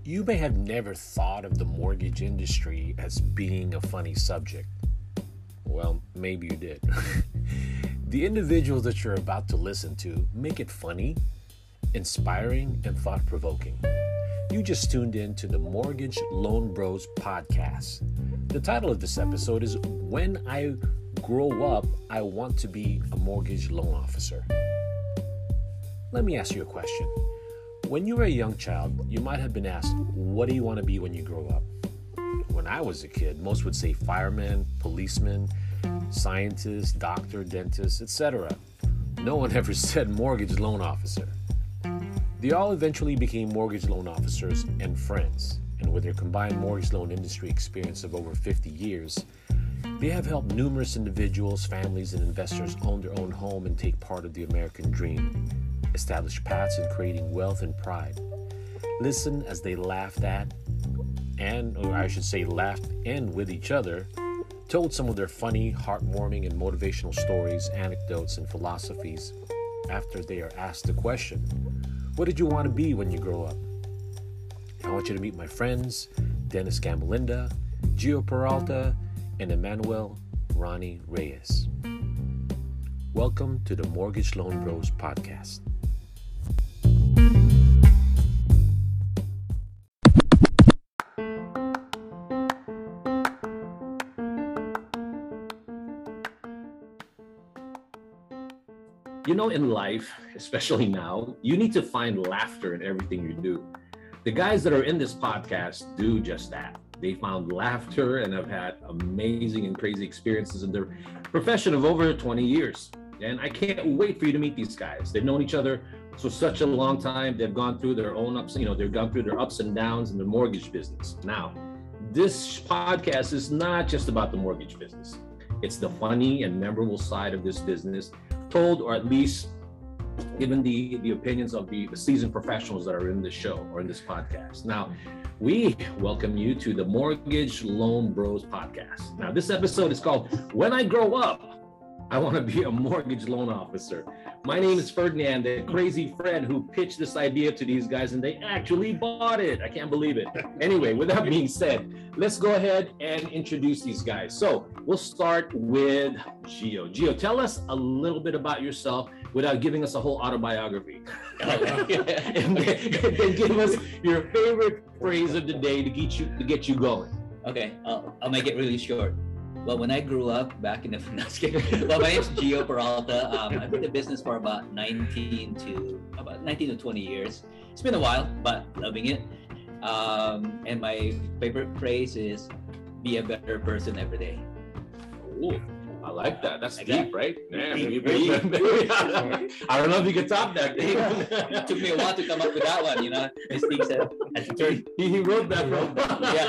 You may have never thought of the mortgage industry as being a funny subject. Well, maybe you did. The individuals that you're about to listen to make it funny, inspiring, and thought-provoking. You just tuned in to the Mortgage Loan Bros podcast. The title of this episode is When I Grow Up, I Want to Be a Mortgage Loan Officer. Let me ask you a question. When you were a young child, you might have been asked, what do you want to be when you grow up? When I was a kid, most would say fireman, policeman, scientist, doctor, dentist, etc. No one ever said mortgage loan officer. They all eventually became mortgage loan officers and friends, and with their combined mortgage loan industry experience of over 50 years, they have helped numerous individuals, families, and investors own their own home and take part of the American dream, establish paths in creating wealth and pride. Listen as they laughed at, laughed and with each other, told some of their funny, heartwarming, and motivational stories, anecdotes, and philosophies after they are asked the question, what did you want to be when you grow up? I want you to meet my friends, Dennis Gamalinda, Gio Peralta, and Emmanuel Ronnie Reyes. Welcome to the Mortgage Loan Bros podcast. You know, in life, especially now, you need to find laughter in everything you do. The guys that are in this podcast do just that. They found laughter and have had amazing and crazy experiences in their profession of over 20 years. And I can't wait for you to meet these guys. They've known each other for such a long time. They've gone through their own ups, they've gone through their ups and downs in the mortgage business. Now, this podcast is not just about the mortgage business. It's the funny and memorable side of this business, told or at least given the opinions of the seasoned professionals that are in this show or in this podcast. Now, we welcome you to the Mortgage Loan Bros podcast. Now, this episode is called When I Grow Up, I Want to Be a Mortgage Loan Officer. My name is Ferdinand, the crazy friend who pitched this idea to these guys, and they actually bought it. I can't believe it. Anyway, with that being said, let's go ahead and introduce these guys. So we'll start with Gio. Gio, tell us a little bit about yourself without giving us a whole autobiography. and then give us your favorite phrase of the day to get you going. Okay, I'll make it really short. Well, when I grew up back in the well, my name's Gio Peralta. I've been in the business for about 19 to 20 years. It's been a while, but loving it. And my favorite phrase is be a better person every day. Ooh, I like that. That's deep, right? Yeah, I don't know if you can top that. It took me a while to come up with that one, As Steve said, he wrote that from.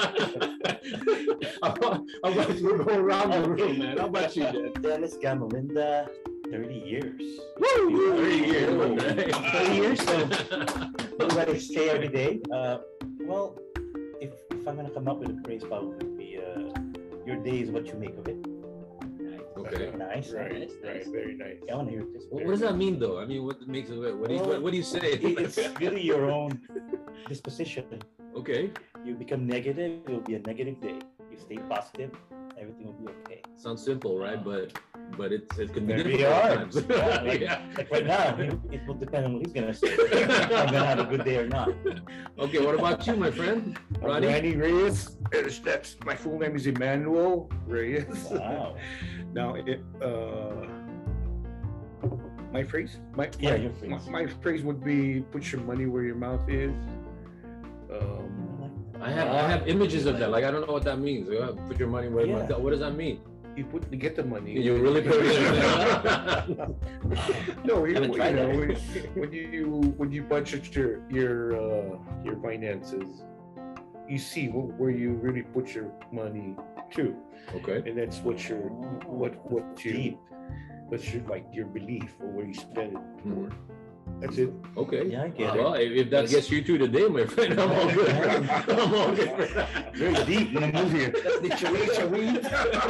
Yeah. How about you go around the room, man? How about you, Dennis Gamalinda, 30 years. Woo! 30 years. Woo. 30 years, so what do I say every day? Well, if I'm going to come up with a phrase, probably would be, your day is what you make of it. Okay. Nice. Right. Very nice. I want to hear this. What does that mean, though? I mean, what makes it? What do you say? It's really your own disposition. Okay. You become negative, it will be a negative day. You stay positive, everything will be okay. Sounds simple, right? But it can be Very difficult hard. sometimes. Like right now, it will depend on what he's gonna say. If I'm gonna have a good day or not. Okay, what about you, my friend? Ronnie? Ronnie Reyes. That's my full name is Emmanuel Reyes. Wow. Now, my phrase, your phrase. My phrase would be put your money where your mouth is. I have images of that. Like, I don't know what that means. Put your money where your mouth. What does that mean? You get the money. You really put it No, Haven't when you budget your finances, you see where you really put your money to, Okay. and that's what's your like your belief or where you spend it for. That's it. Okay. Yeah, I get Well, it. if that gets you through the day, my friend, I'm all good. I'm all good for that. Very deep in the movie here. That's the chewy.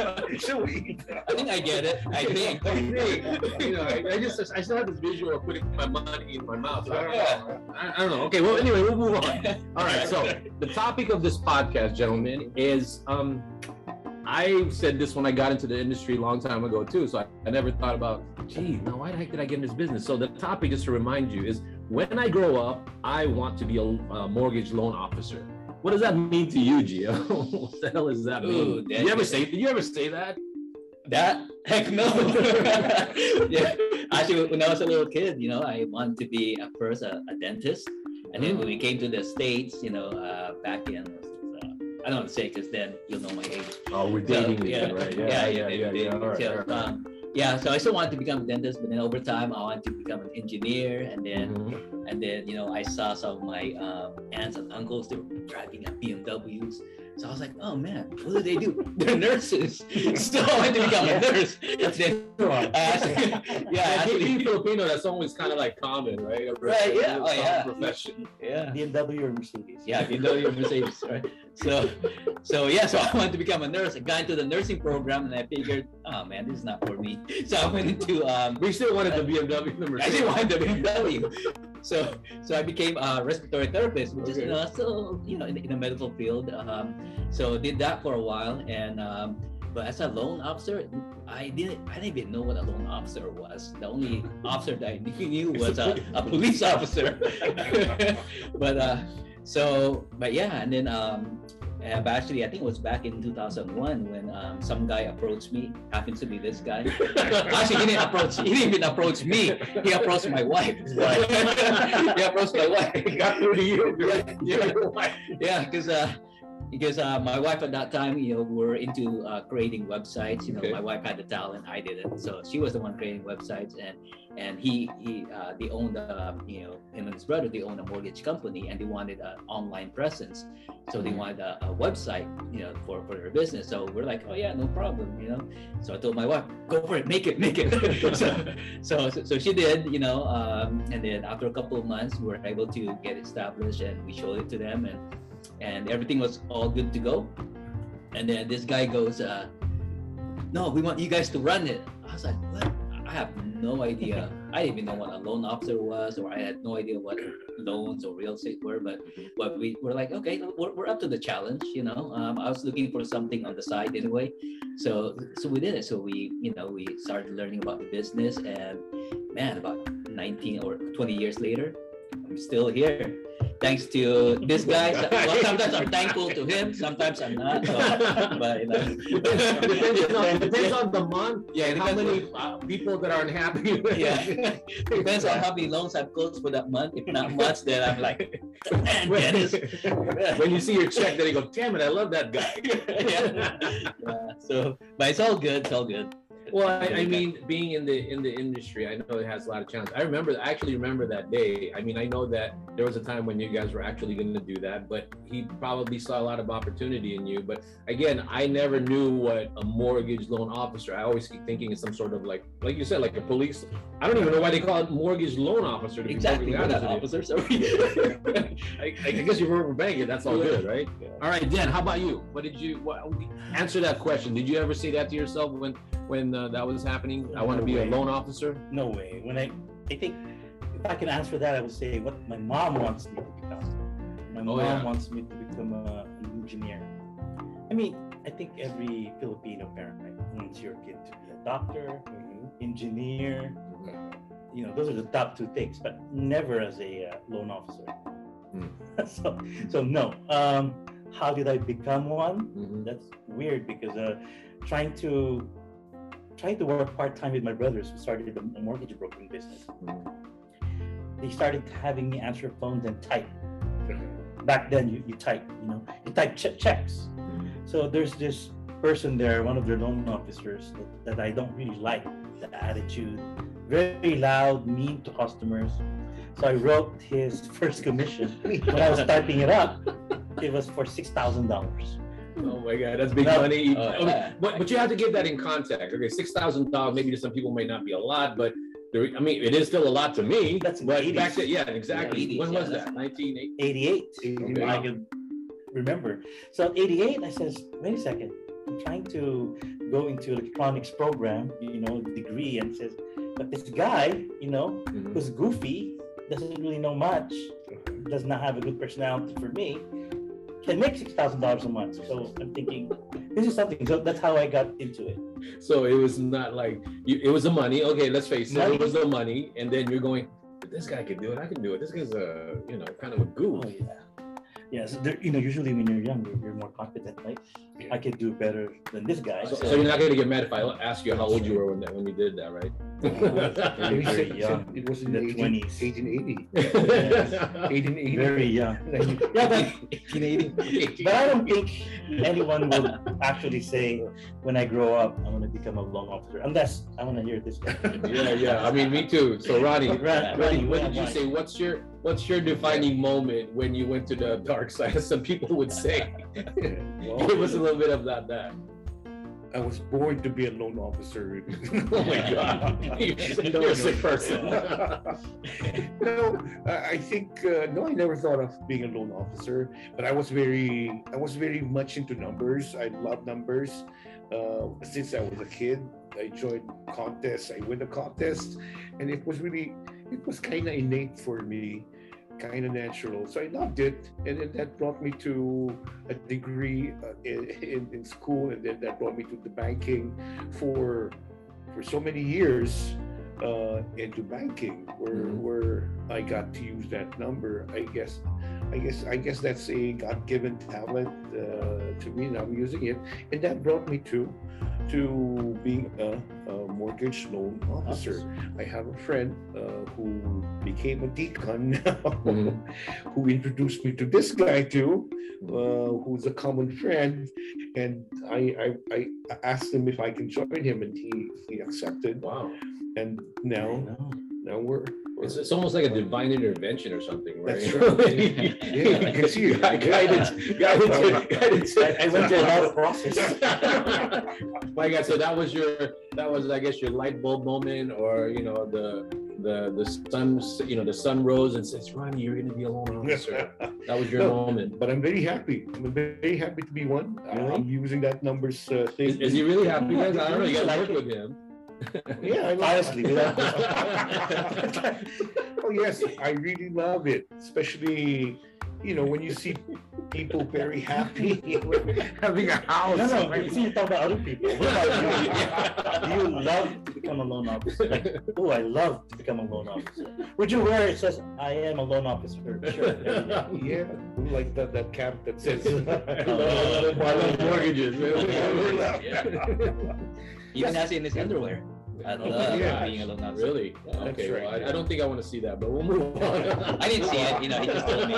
I think I get it. I think. You know, I still have this visual of putting my money in my mouth. So Yeah. I don't know. Okay, well, anyway, we'll move on. All right, so the topic of this podcast, gentlemen, is I said this when I got into the industry a long time ago too. So I never thought about, gee, now why the heck did I get in this business? So the topic, just to remind you, is when I grow up, I want to be a mortgage loan officer. What does that mean to you, Gio? What the hell does that mean? Did you ever say that? That? Heck no. Yeah. Actually, when I was a little kid, you know, I wanted to be at first a dentist. And then when we came to the States, you know, back in, I don't want to say because then you'll know my age. Oh, we're dating again, right? Yeah. All right, So, all right. yeah, so I still wanted to become a dentist, but then over time I wanted to become an engineer, and then Mhm. you know, I saw some of my aunts and uncles, they were driving at BMWs. So I was like, oh man, what do they do? They're nurses. So I wanted to become a nurse. And then, Being Filipino, that's always kind of like common, right? Right, yeah. Oh, yeah. Profession. yeah. BMW or Mercedes? Yeah, BMW or Mercedes, right? So I wanted to become a nurse. I got into the nursing program, and I figured, oh man, this is not for me. So I went into We still wanted the BMW, the I Mercedes. didn't want the BMW. So I became a respiratory therapist, which is, you Okay. know, still, you know, in the medical field. So did that for a while, and but as a loan officer, I didn't even know what a loan officer was. The only officer that I knew was a police officer. but yeah, and then but actually, I think it was back in 2001 when some guy approached me. Happens to be this guy. Actually, he didn't even approach me. He approached my wife. He approached my wife. It got through to you. Yeah, because my wife at that time, you know, were into creating websites. You know, Okay. my wife had the talent, I didn't. So she was the one creating websites, and they owned you know, him and his brother, they owned a mortgage company, and they wanted an online presence. So they wanted a website, you know, for their business. So we're like, oh yeah, no problem, you know. So I told my wife, go for it, make it. so she did, you know, and then after a couple of months, we were able to get established, and we showed it to them, and everything was all good to go. And then this guy goes, no, we want you guys to run it. I was like, what? I have no idea. I didn't even know what a loan officer was, or I had no idea what loans or real estate were. But we were like, okay, we're up to the challenge, you know. I was looking for something on the side anyway, so we did it. So we started learning about the business, and man, about 19 or 20 years later, I'm still here. Thanks to this guy. Well, sometimes I'm thankful to him, sometimes I'm not. So, but you know, Depends on the month. Yeah, and how many people that are unhappy with Yeah. it. Depends on how many loans I've closed for that month. If not much, then I'm like, man, Dennis. When you see your check, then you go, damn it, I love that guy. Yeah. So, but it's all good. It's all good. Well, I mean, being in the industry, I know it has a lot of challenges. I actually remember that day. I mean, I know that there was a time when you guys were actually going to do that, but he probably saw a lot of opportunity in you. But again, I never knew what a mortgage loan officer. I always keep thinking it's some sort of like you said, like a police. I don't even know why they call it mortgage loan officer. To Exactly. be We're not honest with officers. you. I guess you were banking. That's all good, right? Yeah. All right, Dan. How about you? Answer that question? Did you ever say that to yourself when that was happening? I want to No be a way. loan officer. No way. When I think if I can answer that, I would say what my mom wants me to become. My mom wants me to become an engineer. I mean, I think every Filipino parent wants your kid to be a doctor, engineer. You know, those are the top two things, but never as a loan officer. So no. How did I become one? That's weird because trying to work part-time with my brothers who started a mortgage brokering business. They started having me answer phones and type. Back then, you type, you type checks. So there's this person there, one of their loan officers that I don't really like, the attitude, very loud, mean to customers. So I wrote his first commission. When I was typing it up, it was for $6,000. Oh my God, that's big money. Yeah. But you have to give that in context. Okay, $6,000 maybe to some people might not be a lot, but I mean, it is still a lot to me. That's in but the back 80s. then, yeah, exactly. Yeah, 80s, When yeah, was that's that? 1980. 88. Okay. I can remember. So at 88, I says, wait a second. I'm trying to go into electronics program, degree, and says, but this guy, Mhm. who's goofy, doesn't really know much, does not have a good personality for me, can make $6,000 a month. So I'm thinking, this is something. So that's how I got into it. So it was not like it was the money. Okay, let's face it. Money. It was the money, and then you're going, but this guy can do it. I can do it. This guy's kind of a goof. Oh yeah. Yeah, so usually when you're young, you're more confident, right? Yeah. I can do better than this guy. So you're not going to get mad if I ask you how old you were when you did that, right? And he Very said young. it was in The 1880. 20s. 1880. Very young. Yeah, but I don't think anyone will actually say when I grow up I'm going to become a loan officer, unless I want to hear this guy. Yeah. I mean, me too. So Ronnie, Ronnie, what did you why? say? What's your defining moment when you went to the dark side, as some people would say? Well, Give us a little bit of that. I was born to be a loan officer. Oh my God, you're a sick person. No, I think no. I never thought of being a loan officer, but I was very much into numbers. I love numbers. Since I was a kid, I joined contests. I win the contest, and it was kind of innate for me, kind of natural. So I loved it, and then that brought me to a degree in school, and then that brought me to the banking for so many years into banking, where I got to use that number. I guess that's a God-given talent to me, and I'm using it, and that brought me to being a mortgage loan officer. I have a friend who became a deacon who introduced me to this guy too, who's a common friend, and I asked him if I can join him, and he accepted. Wow. And now we're It's almost like a divine intervention or something, right? That's right. Yeah, I can see it. Guidance. I went through a lot of process. My God, so that was I guess your light bulb moment, or the sun rose and says, Ronnie, you're gonna be a loan officer. That was your moment. But I'm very happy. I'm very happy to be one. Really? I'm using that numbers thing. Is he really happy, guys? I don't know. You guys work with him. Yeah, Honestly, oh yes, I really love it, especially when you see people very happy having a house. No. You see, you talk about other people. What about you? Do you love to become a loan officer? Like, oh, I love to become a loan officer. Would you wear it says I am a loan officer? Sure. Yeah, like that cap that says I love mortgages. Even has it in his underwear. I love yeah. being a loan officer. Really? Yeah. Okay. right, Well, yeah. I don't think I want to see that, but we'll move on. I didn't see it, he just told me.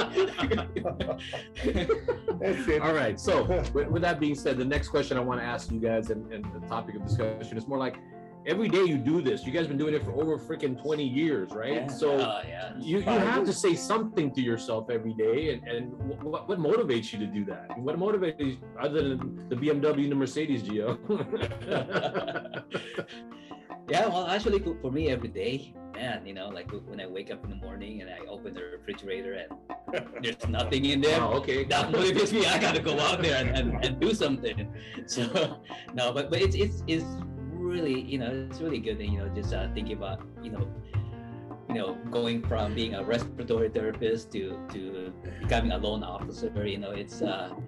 That's it. All right. So with that being said, the next question I want to ask you guys, and the topic of discussion is more like, every day you do this. You guys been doing it for over freaking 20 years, right? Yeah. So Yeah. you have to say something to yourself every day, and what motivates you to do that? What motivates you other than the BMW and the Mercedes, Gio? Yeah, well, actually, for me, every day, man, like when I wake up in the morning and I open the refrigerator and there's nothing in there, Oh, okay. that motivates me. I gotta go out there and do something. So, no, but it's really, it's really good, just thinking about, going from being a respiratory therapist to becoming a loan officer. It's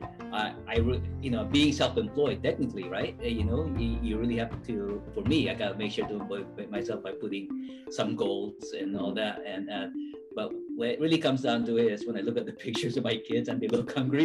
being self-employed technically, right? You really have to. For me, I gotta make sure to motivate myself by putting some goals and all that. And but when it really comes down to it is when I look at the pictures of my kids and they look hungry.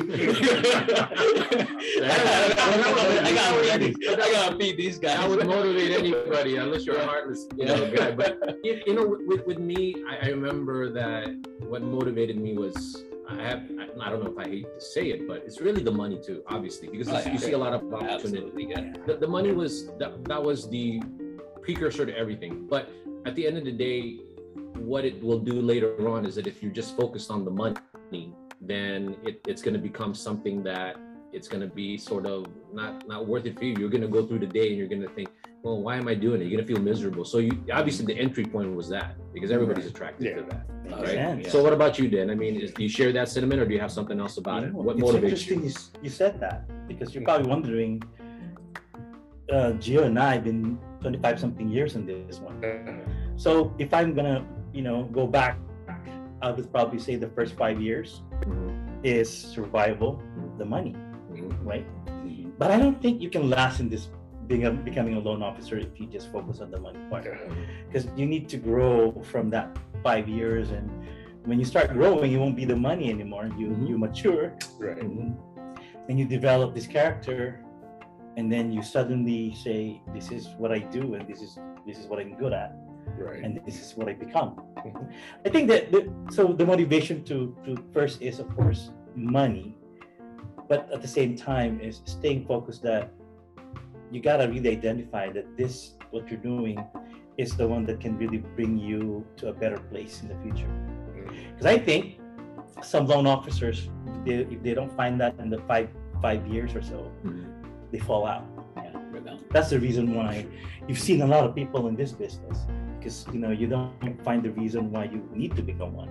I gotta feed these guys. I would motivate anybody unless you're a heartless, guy. But with me, I remember that what motivated me was I don't know if I hate to say it, but it's really the money too, obviously, because you see a lot of opportunity. Absolutely, The money was that was the precursor to everything. But at the end of the day, what it will do later on is that if you're just focused on the money, then it's going to become something that it's going to be sort of not worth it for you. You're going to go through the day and you're going to think, well, why am I doing it? You're gonna feel miserable. So you obviously the entry point was that because everybody's attracted to that. Right? sense. So what about you, Dan? I mean, do you share that sentiment, or do you have something else about it? What it's motivates you? interesting you said that, because you're probably wondering, Gio and I have been 25 something years in this one. So if I'm gonna, go back, I would probably say the first 5 years is survival, the money, right? But I don't think you can last in this becoming a loan officer if you just focus on the money part, because you need to grow from that 5 years, and when you start growing, it won't be the money anymore. You mature, Right. and you develop this character, and then you suddenly say, this is what I do, and this is what I'm good at, Right. and this is what I become. I think that the motivation to first is, of course, money, but at the same time is staying focused that you gotta really identify that what you're doing is the one that can really bring you to a better place in the future. Because I think some loan officers, if they don't find that in the five years or so, they fall out. That's the reason why you've seen a lot of people in this business, because you don't find the reason why you need to become one.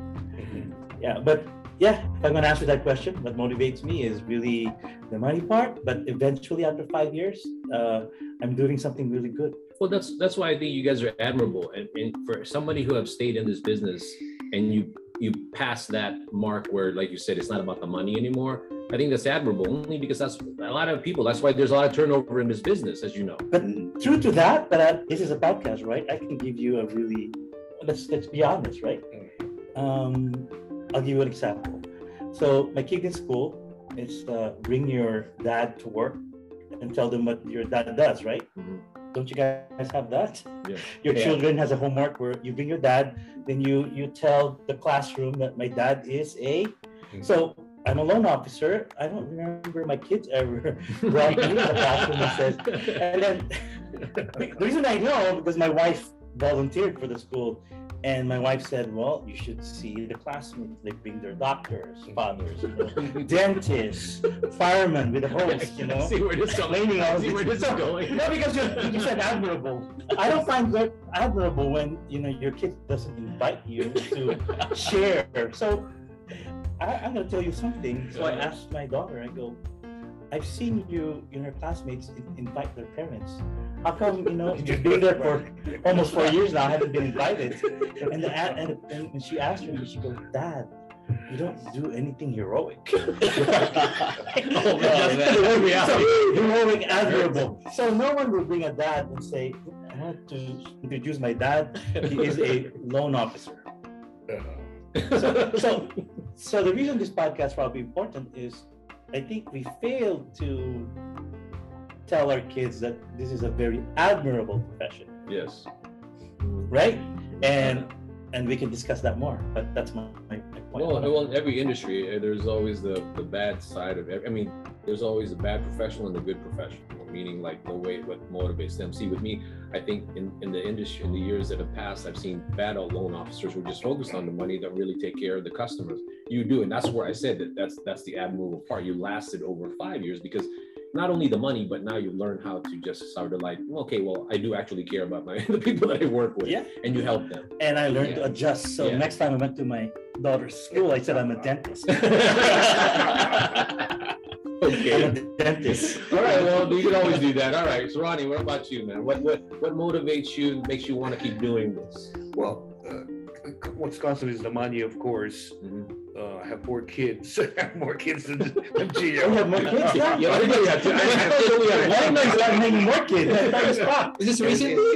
If I'm going to answer that question, what motivates me is really the money part. But eventually, after 5 years, I'm doing something really good. Well, that's why I think you guys are admirable, and for somebody who have stayed in this business and you pass that mark where, like you said, it's not about the money anymore. I think that's admirable, only because that's a lot of people. That's why there's a lot of turnover in this business, as you know. But true to that, but this is a podcast, right? I can give you a really, let's be honest, right? I'll give you an example. So my kid in school is bring your dad to work and tell them what your dad does, right? Don't you guys have that? Yeah. Your children has a homework where you bring your dad, then you tell the classroom that my dad is a. So I'm a loan officer. I don't remember my kids ever brought me to the classroom and says. And then the reason I know, because my wife volunteered for the school, and my wife said, "Well, you should see the classmates. They bring their doctors, fathers, dentists, firemen with a hose, See where this is going. See where this is going. No, because you said admirable. I don't find that admirable when your kid doesn't invite you to share. So I'm going to tell you something. So I asked my daughter. I go, I've seen you, her classmates invite their parents. How come, you've been there for almost 4 years now, I haven't been invited? And when she asked me, she goes, Dad, you don't do anything heroic. Heroic, admirable. So no one will bring a dad and say, I want to introduce my dad. He is a loan officer. So the reason this podcast is probably important is I think we failed to tell our kids that this is a very admirable profession. Yes. Right? And we can discuss that more, but that's my point. Well, in every industry, there's always the bad side of it. I mean, there's always a bad professional and a good professional, meaning like the way what motivates them. See, with me, I think in the industry, in the years that have passed, I've seen bad loan officers who are just focused on the money, don't really take care of the customers. You do, and that's where I said that's the admirable part. You lasted over 5 years because not only the money, but now you learn how to just sort of like, okay, well, I do actually care about the people that I work with, and you help them. And I learned to adjust. So next time I went to my daughter's school, I said I'm a dentist. Okay. I'm a dentist. All right. Well, you can always do that. All right. So, Ronnie, what about you, man? What motivates you? Makes you want to keep doing this? Well, what's constant is the money, of course. I have more kids. I have more kids than Gio. You have more kids now? Yeah, everybody has to. I didn't know you had many more kids. Is this recently?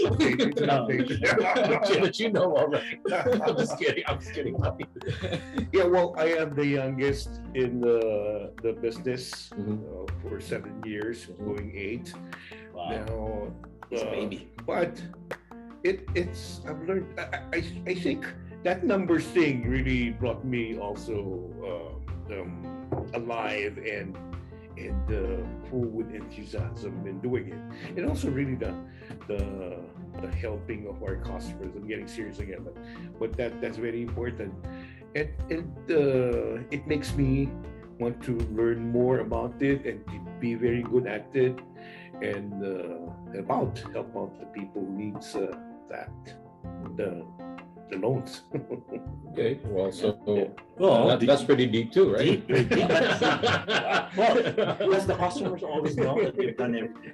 That you know already. I'm just kidding. Yeah, well, I am the youngest in the business for 7 years, going 8. Wow. Now, It's a baby. But it's I've learned. I think that numbers thing really brought me also alive and full with enthusiasm in doing it, and also really the helping of our customers. I'm getting serious again, but that's very important, and it makes me want to learn more about it and to be very good at it. and help out the people who needs that the loans. Okay, well, so Well, that's pretty deep too, right? deep, very deep. Well, because the customers always know that you've done everything.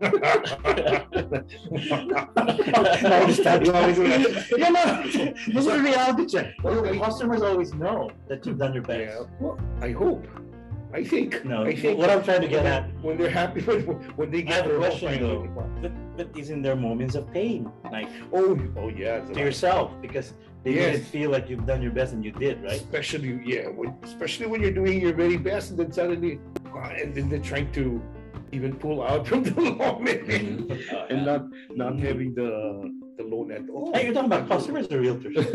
I understand. Yeah, no, this is a reality check. The customers always know that you've done your best. Yeah, well, I hope. I think. No, I think what I'm trying to get at, when they're happy when they I get have a their question home though. But isn't there moments of pain, like oh yeah, to yourself, because they Yes. didn't feel like you've done your best and you did, right? especially when you're doing your very best and then suddenly and then they're trying to even pull out from the loan and not having the loan at all. Hey, you're talking about customers or realtors? That's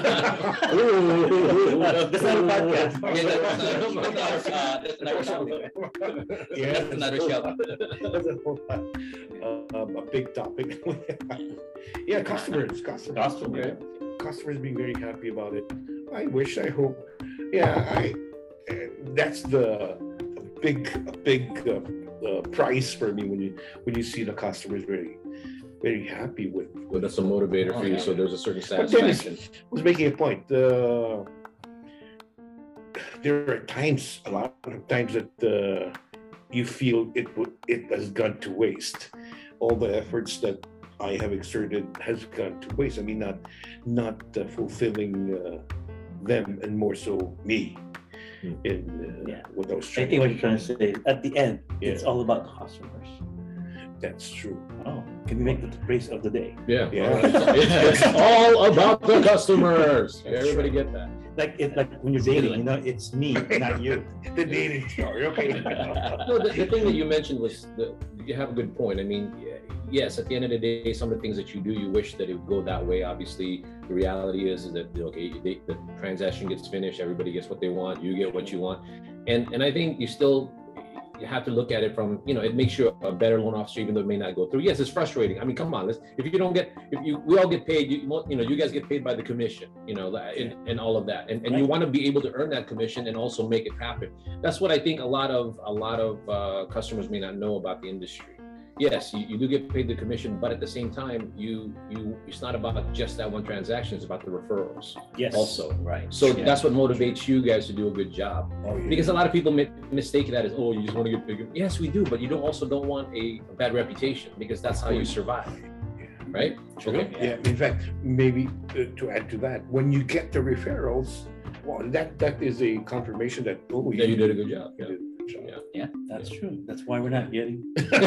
That's not a podcast. Yeah, that's another show. That's a big topic. Yeah, customers being very happy about it. I hope. Yeah, that's the big price for me when you see the customers very happy with. Well, that's a motivator for you, so there's a certain But Dennis satisfaction. was making a point. There are times, a lot of times that you feel it has gone to waste. All the efforts that I have exerted has gone to waste. I mean, not fulfilling them, and more so me. In what I was I trying. think what you're trying to say, at the end, it's Yeah. all about the customers. That's true. Oh, can we make the praise of the day? Yeah, Yeah. It's all about the customers. Everybody get that. Like when you're dating, it's me, not you. The dating story. Okay. No, the thing that you mentioned was you have a good point. I mean, yes, at the end of the day, some of the things that you do, you wish that it would go that way. Obviously, the reality is that the transaction gets finished, everybody gets what they want, you get what you want, and I think you have to look at it from, it makes you a better loan officer, even though it may not go through. Yes, it's frustrating. I mean, come on, we all get paid, you guys get paid by the commission, and all of that. And you want to be able to earn that commission and also make it happen. That's what I think a lot of customers may not know about the industry. Yes, you do get paid the commission, but at the same time, it's not about just that one transaction, it's about the referrals. Yes. Also. Right. So that's what motivates you guys to do a good job. Oh, yeah. Because a lot of people mistake that as, you just want to get bigger. Yes, we do, but you don't want a bad reputation, because that's how you survive, right? Okay. Yeah. In fact, maybe to add to that, when you get the referrals, well, that is a confirmation that Yeah, you did a good job. you Yeah. did a good job. Yeah. That's true. That's why we're not getting.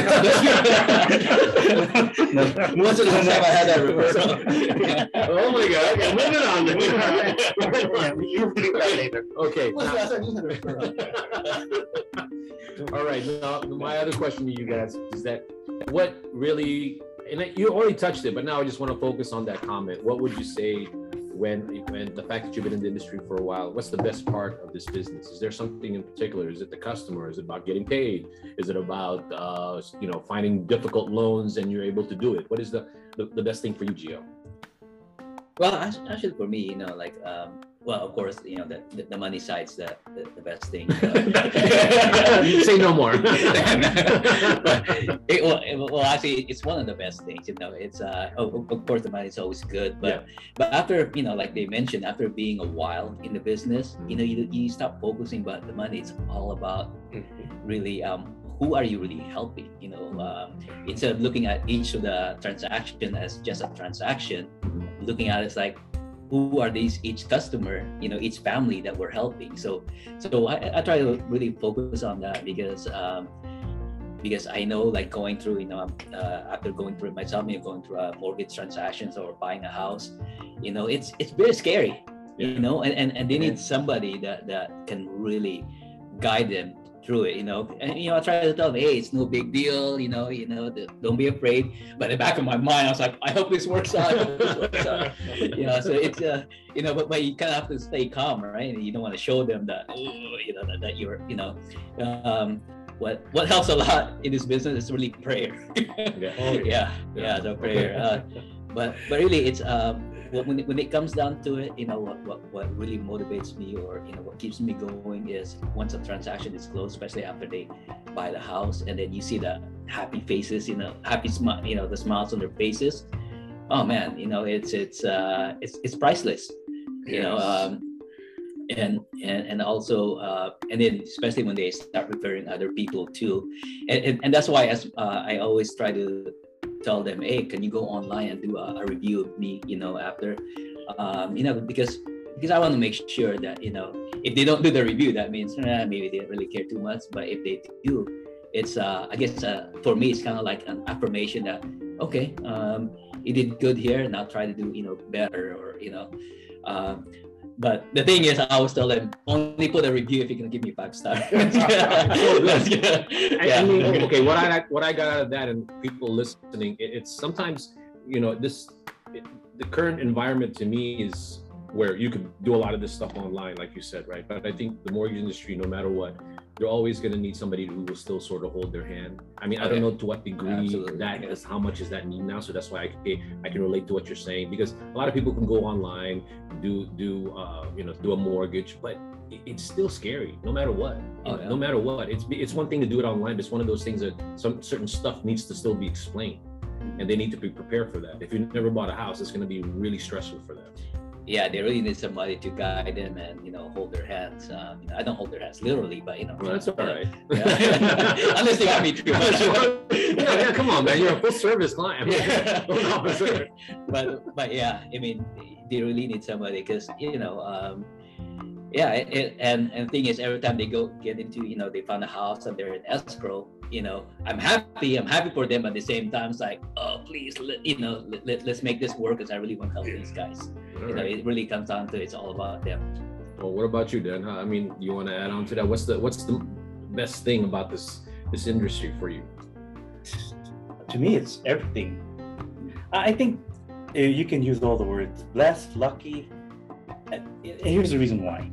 Most of the time I had that referral. Oh my God! Okay, moving on. You're really bad later. Okay. When's the last time you had a referral? All right. Now, my other question to you guys is that what really, and you already touched it, but now I just want to focus on that comment. What would you say when the fact that you've been in the industry for a while, what's the best part of this business? Is there something in particular? Is it the customer? Is it about getting paid? Is it about finding difficult loans and you're able to do it? What is the best thing for you, Gio? Well, actually, for me, well, of course, the money side's the best thing. Say no more. Well, actually, it's one of the best things. It's of course the money is always good, but after like they mentioned, after being a while in the business, you stop focusing about the money. It's all about really who are you really helping? Instead of looking at each of the transaction as just a transaction, looking at it as like, who are each customer, each family that we're helping. So I try to really focus on that because I know, like, going through, after going through it myself, going through mortgage transactions or buying a house, it's very scary, and they need somebody that can really guide them through it, and I try to tell them, hey, it's no big deal, don't be afraid. But in the back of my mind, I was like, I hope this works out. So it's but you kind of have to stay calm, right? And you don't want to show them that, that you're, what helps a lot in this business is really prayer. The prayer. But really, it's when it comes down to it, what really motivates me, or what keeps me going, is once a transaction is closed, especially after they buy the house, and then you see the happy faces, happy smile, the smiles on their faces. Oh man, it's priceless. And also and then especially when they start referring other people too, and that's why, as I always try to tell them, hey, can you go online and do a review of me, after, because I want to make sure that, if they don't do the review, that means maybe they don't really care too much. But if they do, it's I guess for me, it's kind of like an affirmation that, okay, you did good here, now try to do better, or but the thing is, I always tell them, only put a review if you're gonna give me 5 stars. I mean, okay, what I got out of that, and people listening, it's sometimes, the current environment to me is where you could do a lot of this stuff online, like you said, right? But I think the mortgage industry, no matter what, you're always going to need somebody who will still sort of hold their hand. I mean, I don't know to what degree that is, how much is that need now. So that's why I can relate to what you're saying, because a lot of people can go online, do a mortgage, but it's still scary no matter what. No matter what, it's one thing to do it online, but it's one of those things that some certain stuff needs to still be explained, and they need to be prepared for that. If you've never bought a house, it's going to be really stressful for them. Yeah, they really need somebody to guide them and hold their hands. I don't hold their hands literally, but well, that's all right. Unless they got me too much. yeah, come on, man, you're a full service client. but yeah, I mean, they really need somebody, because and the thing is, every time they get into they found a house and they're in escrow, I'm happy for them. At the same time, it's like, oh, please, let's make this work, because I really want to help these guys. It really comes down to, it's all about them. Well, what about you, Dan? I mean, you want to add on to that? What's the best thing about this industry for you? To me, it's everything. I think you can use all the words: blessed, lucky. And here's the reason why.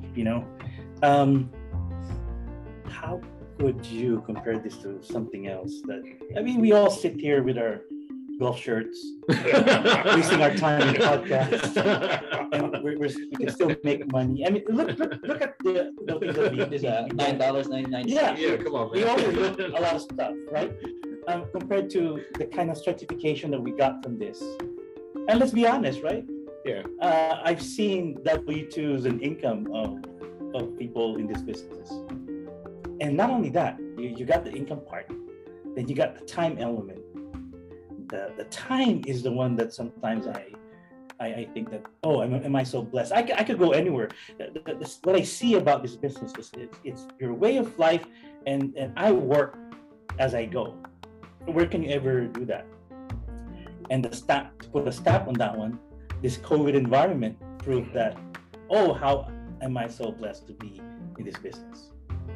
How could you compare this to something else? We all sit here with our golf shirts, wasting our time in podcasts, and we can still make money. I mean, look at the things that we did. $9.99. Yeah, come on, man. We always look at a lot of stuff, right? Compared to the kind of certification that we got from this. And let's be honest, right? Yeah. I've seen W-2s and income of people in this business. And not only that, you got the income part, then you got the time element. The time is the one that sometimes I think that, oh, am I so blessed? I could go anywhere. What I see about this business is it's your way of life, and I work as I go. Where can you ever do that? And to put a stamp on that one, this COVID environment proved that, oh, how am I so blessed to be in this business?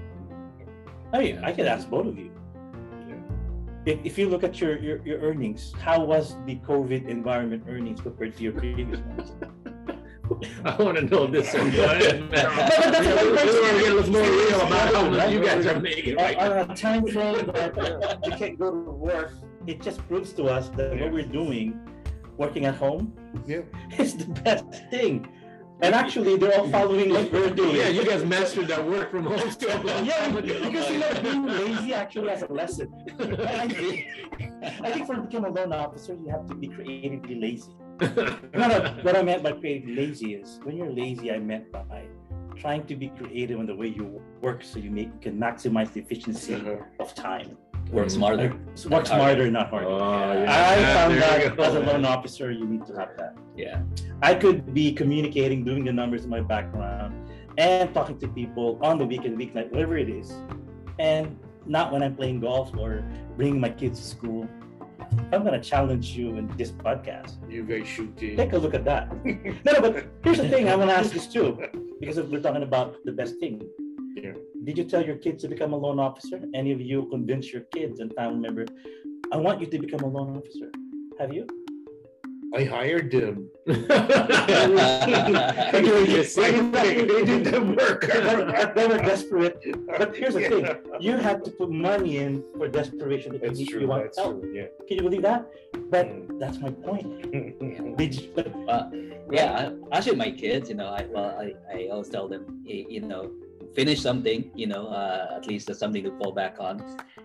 I mean, I could ask both of you. If you look at your earnings, how was the COVID environment earnings compared to your previous ones? I want to know this one. Go ahead, man. We're going to more real about how much you guys are making right now. On a time frame that you can't go to work, it just proves to us that what we're doing, working at home, is the best thing. And actually, they're all following what we're doing. Yeah, you guys mastered that work from home stuff. Yeah, because being lazy actually has a lesson. I think for becoming a loan officer, you have to be creatively lazy. What I meant by creatively lazy is, when you're lazy, I meant by trying to be creative in the way you work, so you can maximize the efficiency of time. Work smarter. Work smarter, not harder. I found that as a loan officer, you need to have that. Yeah. I could be communicating, doing the numbers in my background, and talking to people on the weekend, weeknight, whatever it is, and not when I'm playing golf or bringing my kids to school. I'm going to challenge you in this podcast. You guys should take a look at that. No, but here's the thing. I want to ask this too, because we're talking about the best thing. Yeah. Did you tell your kids to become a loan officer? Any of you convince your kids and family members, I want you to become a loan officer? Have you? I hired them. They They did the work. They were desperate. But here's the thing: you have to put money in for desperation. If That's you, true. you want That's help. true. Yeah. Can you believe that? But that's my point. But Yeah, actually, my kids, I always tell them, finish something, at least there's something to fall back on,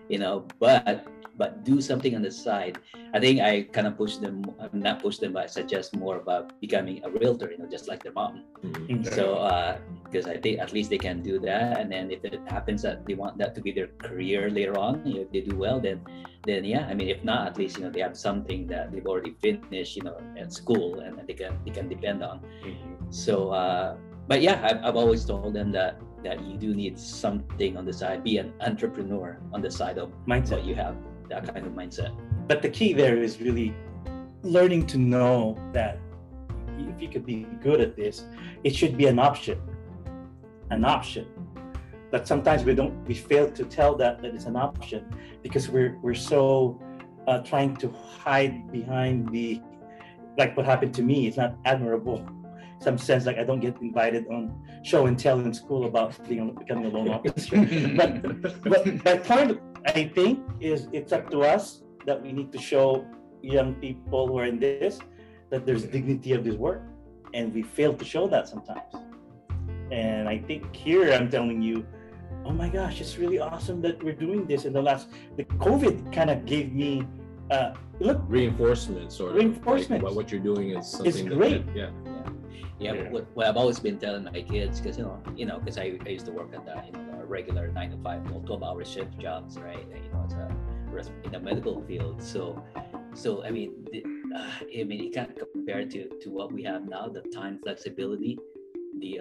but do something on the side. I think I kind of push them, not push them, but I suggest more about becoming a realtor, just like their mom. So, because I think at least they can do that, and then if it happens that they want that to be their career later on, if they do well, then yeah. I mean, if not, at least they have something that they've already finished, at school, and they can depend on. So, but yeah, I've always told them that you do need something on the side. Be an entrepreneur on the side of mindset. what you have, that kind of mindset. But the key there is really learning to know that if you could be good at this, it should be an option. An option. But sometimes we fail to tell that it's an option because we're so trying to hide behind like what happened to me. It's not admirable. Some sense, like I don't get invited on show and tell in school about becoming a loan officer. but my point, I think, is it's up to us that we need to show young people who are in this that there's dignity of this work, and we fail to show that sometimes. And I think here I'm telling you, oh my gosh, it's really awesome that we're doing this. In the COVID kind of gave me reinforcement, sort of. Reinforcement. Like what you're doing is something. It's great. Yeah, what I've always been telling my kids, because because I used to work at the regular 9 to 5, 12-hour shift jobs, right? As in the medical field. So I mean, you can't compare to what we have now. The time flexibility, the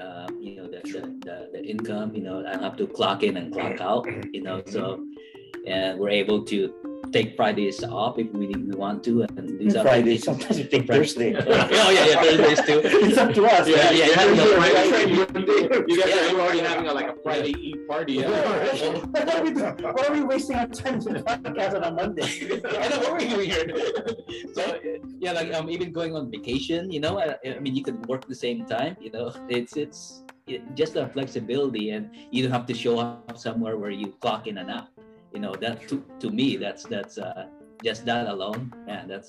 income. I don't have to clock in and clock out. So, and we're able to take Fridays off if we want to, and do something. Fridays, sometimes we take Thursday. Oh yeah, Thursdays too. It's up to us. Yeah. You guys are already having a Friday Eve party. Why are we wasting our time to podcast on a Monday? I know what we're doing here. So yeah, even going on vacation, I mean, you could work at the same time. It's just the flexibility, and you don't have to show up somewhere where you clock in and out. That to me, that's just that alone, man. That's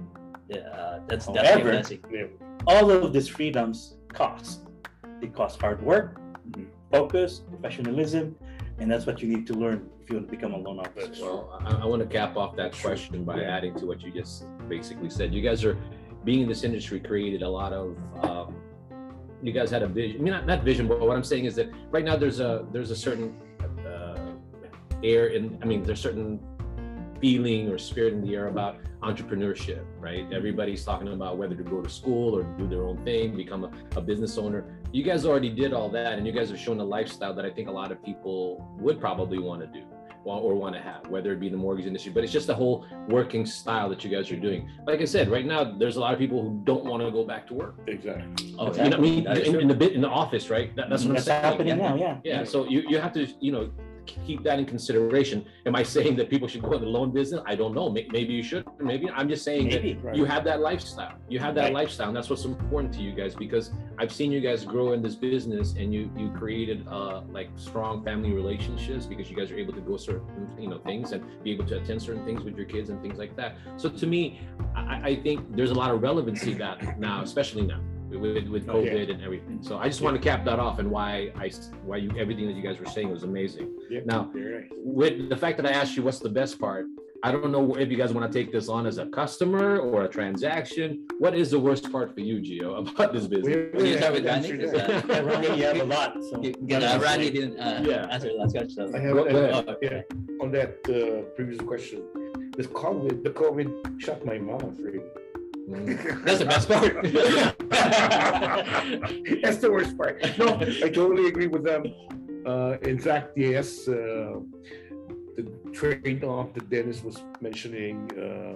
However, a blessing. all of these freedoms cost. They cost hard work, focus, professionalism, and that's what you need to learn if you want to become a loan officer. Well, I want to cap off that question by adding to what you just basically said. You guys are being in this industry created a lot of. You guys had a vision. I mean, not vision, but what I'm saying is that right now there's a certain there's certain feeling or spirit in the air about entrepreneurship, right? Everybody's talking about whether to go to school or do their own thing, become a business owner. You guys already did all that, and you guys have shown a lifestyle that I think a lot of people would probably want to do or want to have, whether it be the mortgage industry, but it's just the whole working style that you guys are doing. Like I said, right now, there's a lot of people who don't want to go back to work. Exactly. Oh, You know what I mean? In the office, right? That's what I'm saying. Happening now, yeah. Yeah, so you have to, keep that in consideration. Am I saying that people should go in the loan business? I don't know. Maybe you should. Maybe I'm just saying that you have that lifestyle. You have that lifestyle, and that's what's important to you guys, because I've seen you guys grow in this business, and you created strong family relationships because you guys are able to go certain things and be able to attend certain things with your kids and things like that. So to me, I think there's a lot of relevancy that now, especially now. With COVID and everything. So I just want to cap that off, and why everything that you guys were saying was amazing. Yeah, now, with the fact that I asked you what's the best part, I don't know if you guys want to take this on as a customer or a transaction. What is the worst part for you, Gio, about this business? When you start with Randy, Randy, you have a lot. So. Randy didn't answer the last question. So. I have on that previous question. The COVID shut my mouth, really. That's the best part. That's the worst part. No, I totally agree with them. In fact, yes, the trade-off that Dennis was mentioning,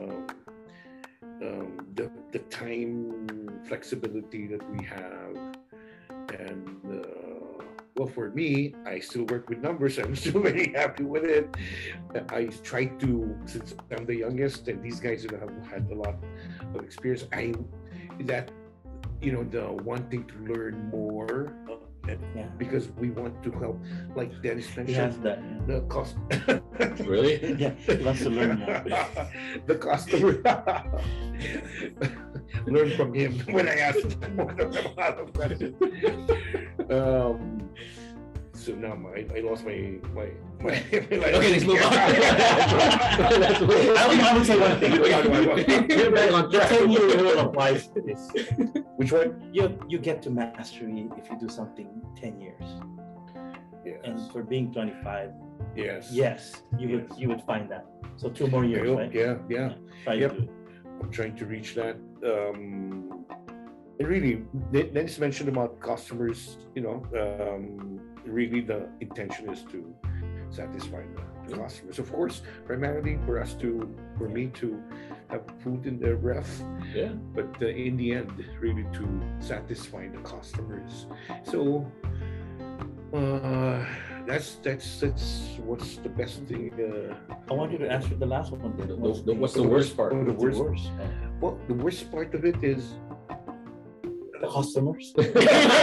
the time flexibility that we have, and well, for me, I still work with numbers. I'm still very happy with it. I try to, since I'm the youngest, and these guys have had a lot of experience. That the wanting to learn more, because we want to help, like Dennis He has mentioned, that. the cost. Really? Yeah, he wants to learn more. The customer. Learn from him when I asked him more than a lot of questions. So now I lost my Okay, let's move on. I would say one thing. Get back on The track. 10-year rule applies to this. Which one? You get to mastery if you do something 10 years. Yes. And for being 25, Yes. yes, you would find that. So 2 more years, right? Yeah. Try Yep. to. I'm trying to reach that. And really, Dennis mentioned about customers. Really the intention is to satisfy the customers. Of course, primarily for me to have food in their breath, Yeah. but in the end, really to satisfy the customers. So that's what's the best thing. I want you to answer the last one. Then. What's the worst part? Oh, the What's the worst. Well, the worst part of it is The customers. That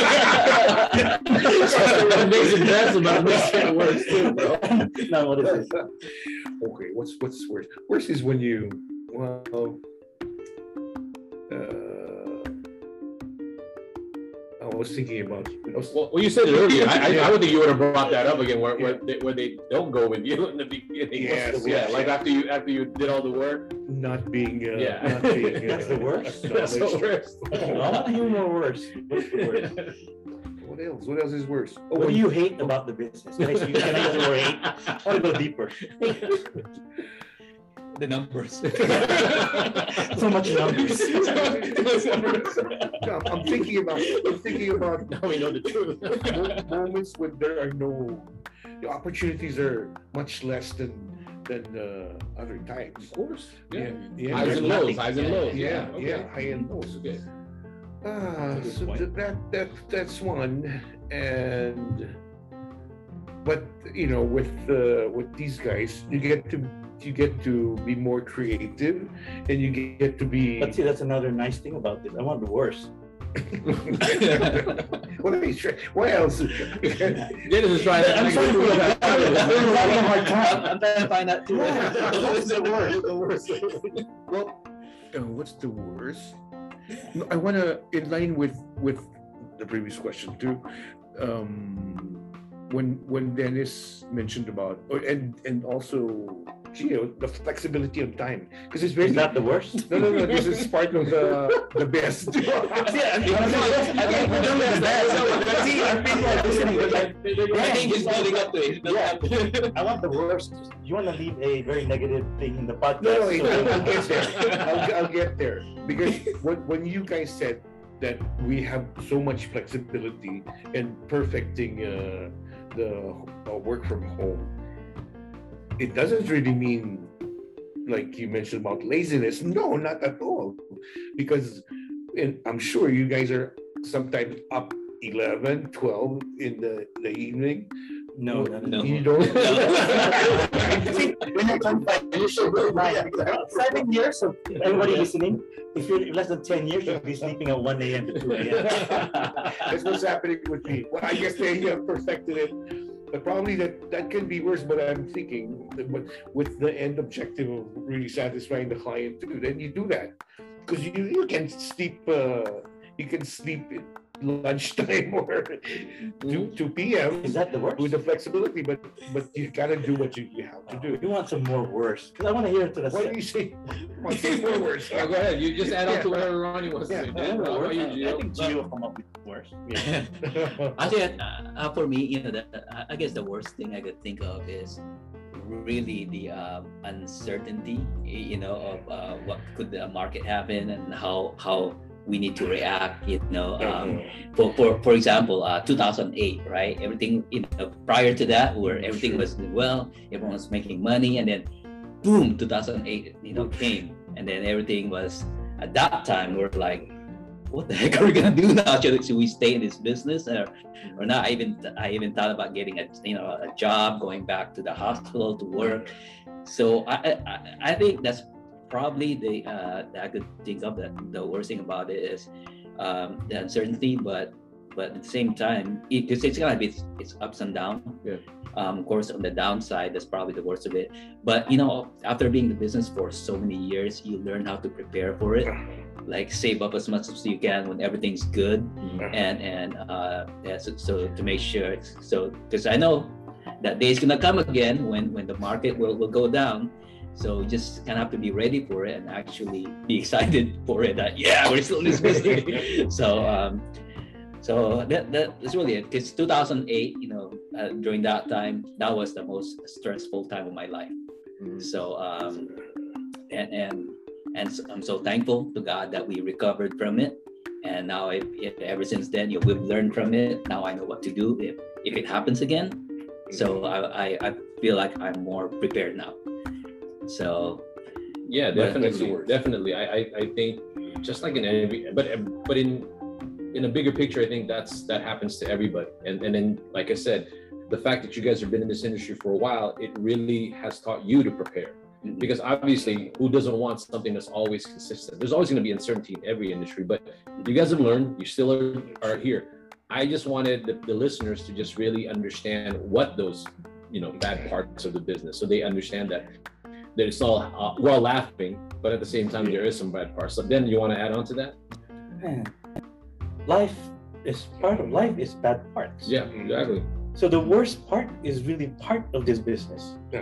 makes it best, but it makes it worse too, bro. No, what is it? okay. What's worse? Worse is when you I was thinking about. Well, you said it earlier. I would think you would have brought that up again, where they don't go with you in the beginning. Yes, yeah. yes. Like after you did all the work. Not being. Yeah. Not being, That's the worst? That's the worst. I want to hear more worse. What's the worst? What else? What else is worse? Oh, What do you hate about the business? Can I use the word hate? I want to go deeper. The numbers. So much numbers. No, I'm thinking about Now we know the truth. moments when there are the opportunities are much less than other times. Of course. Yeah. Highs and lows. Highs and lows. Yeah, Okay. high and lows. Okay. That's a good So point. that's one, but with these guys, you get to be more creative, and you get to be. But see, that's another nice thing about this. I want the worst. What else? Dennis is trying to. I'm sorry for that. I'm having a hard time. I'm trying to find out too. What's the worst? Well, what's the worst? No, I want to, in line with the previous question too. When Dennis mentioned about, and also Gio, the flexibility of time, because it's very. Is that the worst? No. This is part of the best. I think he's building up to it. Yeah. I want the worst. You want to leave a very negative thing in the podcast. No, so- I'll get there. I'll get there, because when you guys said that we have so much flexibility in perfecting the work from home, it doesn't really mean, like you mentioned about laziness. No, not at all, because I'm sure you guys are sometimes up 11, 12 in the evening. No. You don't. See, when you're 25, you should go 7 years. So everybody listening, if you're less than 10 years, you'll be sleeping at 1 a.m. to 2 a.m. That's what's happening with me. Well, I guess they have perfected it, but probably that can be worse. But I'm thinking, with the end objective of really satisfying the client too, then you do that, because you can sleep. You can sleep at lunchtime or 2 p.m. Is that the worst? with the flexibility, but you gotta do what you have to do. You want some more worse? Because I want to hear it to the Why do you say? Why say more words? Go ahead. You just add on to whatever Ronnie wants to say. I How about you, think Gio? Gio will come up with worse. I think for me, I guess the worst thing I could think of is really the uncertainty, of what could the market happen and how we need to react. For example, 2008, right? Everything prior to that, where everything was doing well, everyone was making money, and then boom, 2008, came, and then everything was at that time we're like, what the heck are we gonna do now? Should we stay in this business or not? I even thought about getting a job, going back to the hospital to work. So I think that's probably I could think of that. The worst thing about it is the uncertainty, but at the same time, because it's gonna be it's ups and downs. Yeah. Of course, on the downside, that's probably the worst of it. But after being in the business for so many years, you learn how to prepare for it. Like save up as much as you can when everything's good, and so to make sure. So because I know that day is gonna come again when the market will go down. So you just kind of have to be ready for it and actually be excited for it. That we're still in this business. So that's really it. Because 2008, during that time, that was the most stressful time of my life. So and so I'm so thankful to God that we recovered from it. And now, ever since then, we've learned from it. Now I know what to do if it happens again. So I feel like I'm more prepared now. So yeah, definitely. I think just like in every, but in a bigger picture, I think that happens to everybody. And then, like I said, the fact that you guys have been in this industry for a while, it really has taught you to prepare. Because obviously, who doesn't want something that's always consistent? There's always going to be uncertainty in every industry, but you guys have learned, you still are here. I just wanted the listeners to just really understand what those, bad parts of the business, so they understand that it's all, we're all laughing, but at the same time, there is some bad parts. So then you want to add on to that? Man, part of life is bad parts. Yeah, exactly. So the worst part is really part of this business. Yeah.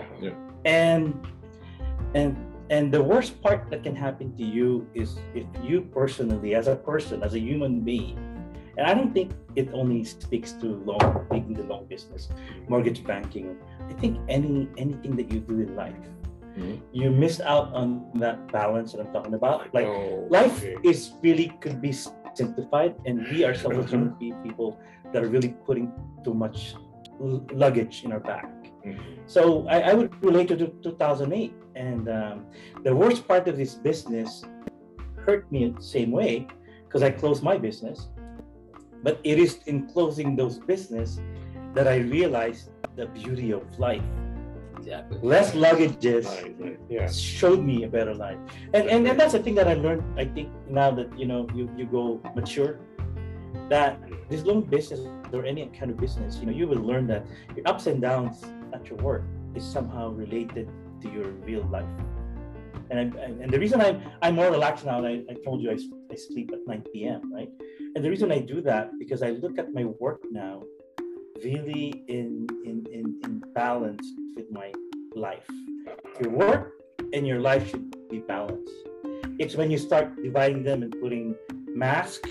And the worst part that can happen to you is if you personally, as a person, as a human being, and I don't think it only speaks to taking the loan business, mortgage banking. I think anything that you do in life, you miss out on that balance that I'm talking about. Like life is really could be simplified, and we ourselves are people that are really putting too much luggage in our back. So I would relate to 2008, and the worst part of this business hurt me in the same way because I closed my business. But it is in closing those business that I realized the beauty of life. Exactly. Less luggages showed me a better life, and that's the thing that I learned. I think now that you go mature, that this loan business or any kind of business, you will learn that your ups and downs at your work is somehow related to your real life. And the reason I'm more relaxed now, and I told you I sleep at 9 p.m. right? And the reason I do that because I look at my work now really in balance with my life. Your work and your life should be balanced. It's when you start dividing them and putting masks,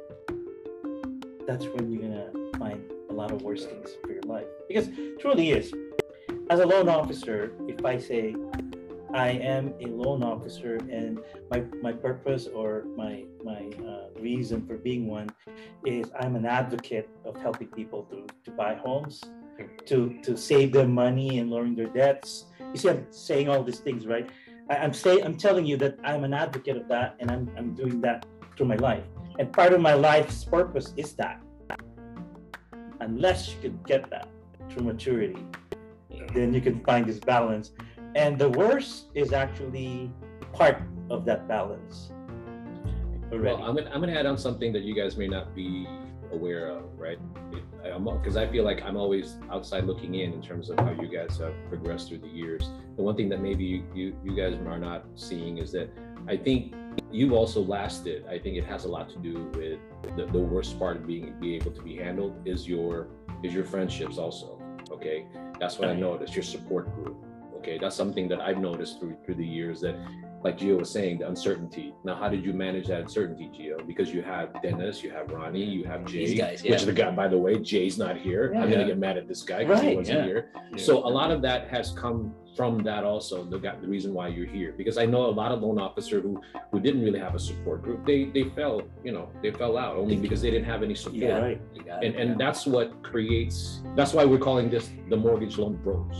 that's when you're gonna find a lot of worse things for your life. Because it truly is. As a loan officer, if I say I am a loan officer and my purpose or my reason for being one is I'm an advocate of helping people to buy homes, to save them money and lowering their debts. You see, I'm saying all these things, right? I'm telling you that I'm an advocate of that, and I'm doing that through my life. And part of my life's purpose is that. Unless you could get that through maturity, then you can find this balance. And the worst is actually part of that balance already. Well, I'm gonna add on something that you guys may not be aware of, right? Because I feel like I'm always outside looking in terms of how you guys have progressed through the years. The one thing that maybe you guys are not seeing is that I think you've also lasted. I think it has a lot to do with the worst part of being able to be handled is your friendships also. Okay, that's what I noticed. Your support group. Okay, that's something that I've noticed through the years that, like Gio was saying, the uncertainty. Now, how did you manage that uncertainty, Gio? Because you have Dennis, you have Ronnie, you have Jay, these guys, which the guy, by the way, Jay's not here. I'm gonna get mad at this guy because he wasn't here. So a lot of that has come from that also, the reason why you're here. Because I know a lot of loan officers who didn't really have a support group, they fell out only because they didn't have any support. Yeah, right. And that's what creates, that's why we're calling this the Mortgage Loan Bros.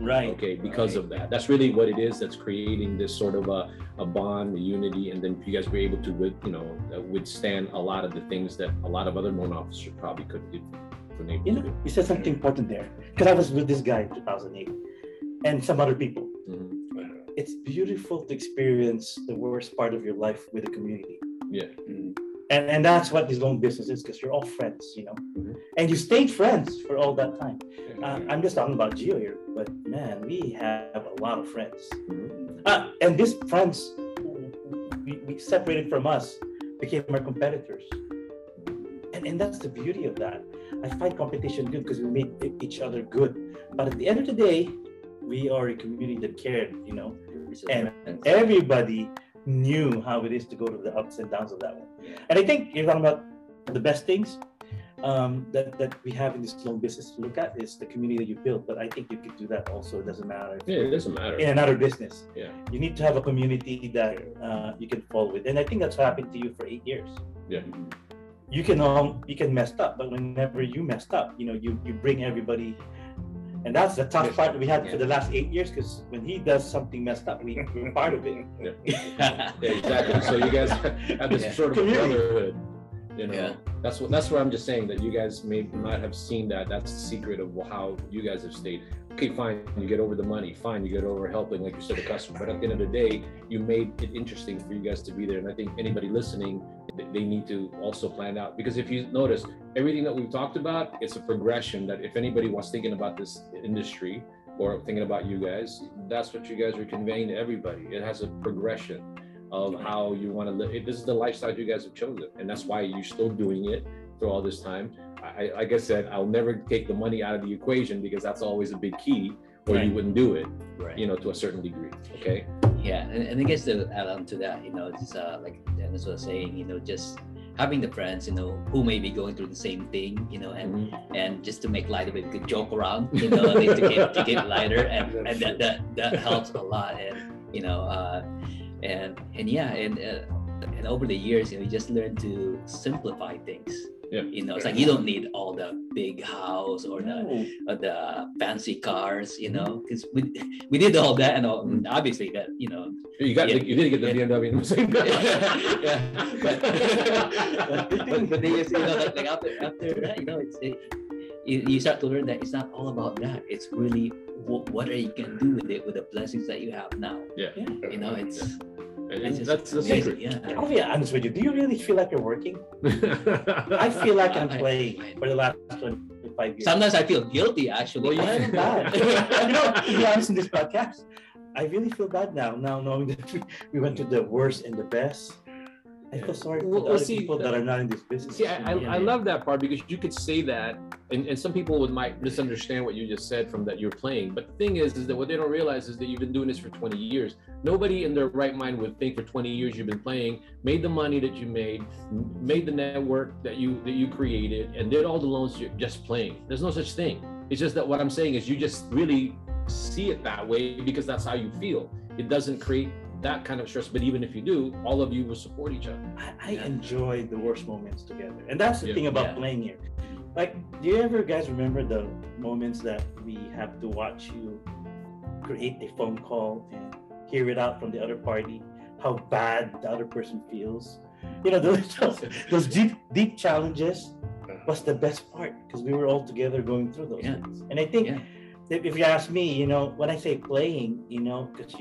Right. Okay, because of that. That's really what it is. That's creating this sort of a bond, a unity, and then you guys were able to, withstand a lot of the things that a lot of other loan officers probably couldn't do. You said something important there, because I was with this guy in 2008 and some other people. It's beautiful to experience the worst part of your life with the community. Yeah. And that's what this loan business is, because you're all friends, and you stayed friends for all that time. I'm just talking about Gio here, but man, we have a lot of friends. And these friends we separated from us became our competitors. And that's the beauty of that. I find competition good because we make each other good. But at the end of the day, we are a community that cared, and everybody knew how it is to go to the ups and downs of that one. And I think you're talking about the best things that we have in this loan business to look at is the community that you build. But I think you could do that also. It doesn't matter. It doesn't matter. In another business. Yeah. You need to have a community that you can fall with. And I think that's what happened to you for 8 years. Yeah. You can mess up, but whenever you messed up, you bring everybody. And that's the tough part we had for the last 8 years, because when he does something messed up, we're part of it. Yeah, exactly. So you guys have this sort of brotherhood. That's where I'm just saying that you guys may not have seen that. That's the secret of how you guys have stayed. Okay, fine, you get over the money. Fine, you get over helping, like you said, the customer. But at the end of the day, you made it interesting for you guys to be there. And I think anybody listening, they need to also plan out. Because if you notice, everything that we've talked about, it's a progression that if anybody was thinking about this industry or thinking about you guys, that's what you guys are conveying to everybody. It has a progression of how you want to live. This is the lifestyle you guys have chosen. And that's why you're still doing it through all this time. Like I said, I'll never take the money out of the equation, because that's always a big key, or you wouldn't do it, to a certain degree. Okay. Yeah, and I guess to add on to that, it's like Dennis was saying, just having the friends, who may be going through the same thing, and just to make light of it, we could joke around, to keep it lighter, and that helps a lot, and over the years, you just learn to simplify things. Yeah. It's like you don't need all the big house or the fancy cars, because we did all that, and obviously that, you did get the BMW in the same time. but then like after that, you start to learn that it's not all about that. It's really what are you gonna do with it, with the blessings that you have now. That's the secret. I'll be honest with you. Do you really feel like you're working? I feel like I'm playing for the last 25 years. Sometimes I feel guilty, actually. Well, you feel bad. To be honest, in this podcast, I really feel bad now knowing that we went to the worst and the best. I feel sorry for the other people that are not in this business. See, I love that part, because you could say that, and some people might misunderstand what you just said from that you're playing. But the thing is that what they don't realize is that you've been doing this for 20 years. Nobody in their right mind would think for 20 years you've been playing, made the money that you made the network that you created, and did all the loans just playing. There's no such thing. It's just that what I'm saying is you just really see it that way because that's how you feel. It doesn't create that kind of stress, but even if you do, all of you will support each other. I enjoy the worst moments together, and that's the thing about playing here. Like, do you ever guys remember the moments that we have to watch you create a phone call and hear it out from the other party, how bad the other person feels? Those deep challenges was the best part, because we were all together going through those things. And I think if you ask me, when I say playing, because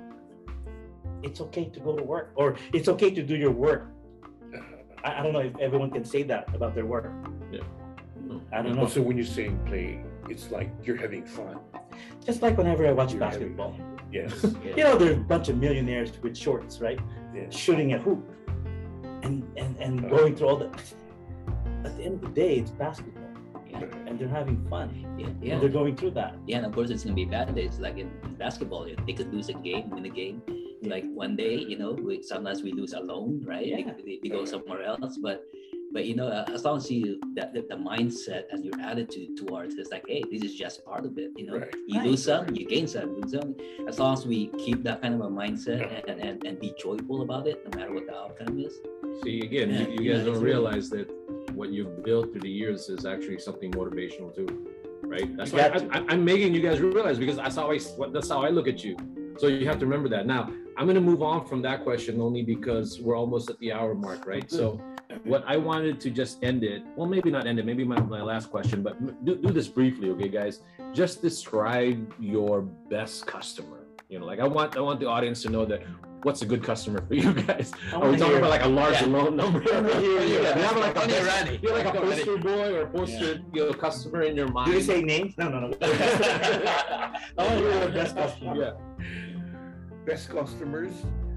it's okay to go to work, or it's okay to do your work. I don't know if everyone can say that about their work. Yeah. I don't know. Also, when you're saying playing, it's like you're having fun. Just like whenever I watch basketball. Yes. There's a bunch of millionaires with shorts, right? Yeah. Shooting a hoop and going through all that. At the end of the day, it's basketball. And they're having fun. And they're going through that. And of course, it's gonna be bad days. Like in basketball, they could lose a game, win a game. Like one day, sometimes we lose alone, right? They go somewhere else, but as long as you the mindset and your attitude towards it's like, hey, this is just part of it. You lose some, you gain some, lose some. As long as we keep that kind of a mindset and be joyful about it, no matter what the outcome is. See, again, you guys don't realize that what you've built through the years is actually something motivational too. right? That's You why got to. I'm making you guys realize, because that's how I look at you. So you have to remember that. Now, I'm going to move on from that question only because we're almost at the hour mark, right? So what I wanted to just end it, well, maybe not end it, maybe my last question, but do this briefly, okay, guys? Just describe your best customer. You know, like I want the audience to know that what's a good customer for you guys. I Are wanna we talking hear- about like a large Yeah. loan number? hear you. You have like Only a Randy. you're like a Randy. poster boy or a poster customer in your mind. Do you say names? No. I want to hear your best customer. Yeah. Best customers,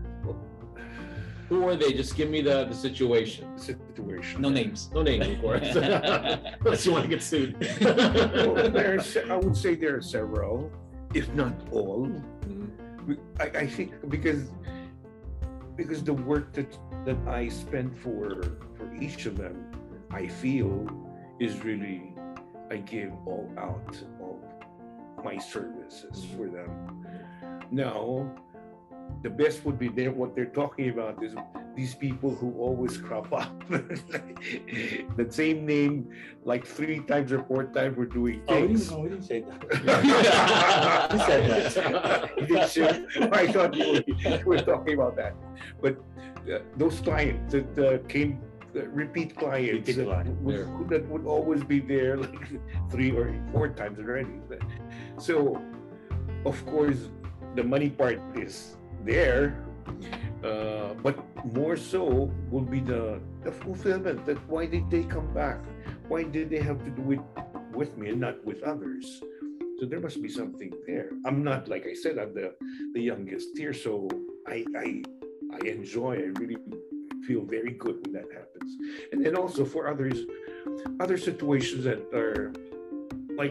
Who are they? Just give me the situation. situation. No names. No name, of course. Unless you want to get sued. Well, I would say there are several, if not all. I think because the work that I spend for each of them, I feel is really, I give all out of my services for them. Now, the best would be what they're talking about is these people who always crop up. The same name, like 3 times or 4 times we're doing things. We didn't say that. Who said that? You didn't say- I thought you were talking about that. But those clients that came, repeat clients, Repeat client. that would always be there like 3 or 4 times already. So, of course, the money part is there, but more so will be the fulfillment, that why did they come back? Why did they have to do it with me and not with others? So there must be something there. I'm not, like I said, I'm the youngest here, so I enjoy, I really feel very good when that happens. And then also for others, other situations that are like